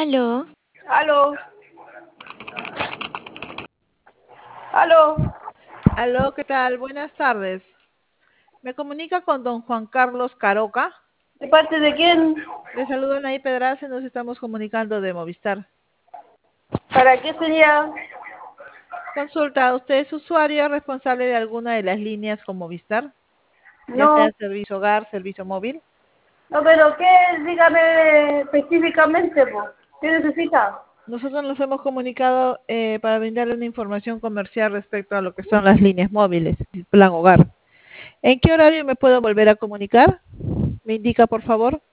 Aló, Aló, aló, Aló, ¿qué tal? Buenas tardes. Me comunica con don Juan Carlos Caroca. ¿de parte de quién? Le saludo Anaí Pedraza, nos estamos comunicando de Movistar. ¿Para qué sería? Consulta, ¿usted es usuario responsable de alguna de las líneas con Movistar? Ya sea No, servicio hogar, servicio móvil. no, pero ¿qué? Dígame específicamente, pues. ¿Qué necesita? Nosotros nos hemos comunicado para brindarle una información comercial respecto a lo que son las líneas móviles, el plan hogar. ¿En qué horario me puedo volver a comunicar? ¿Me indica, por favor?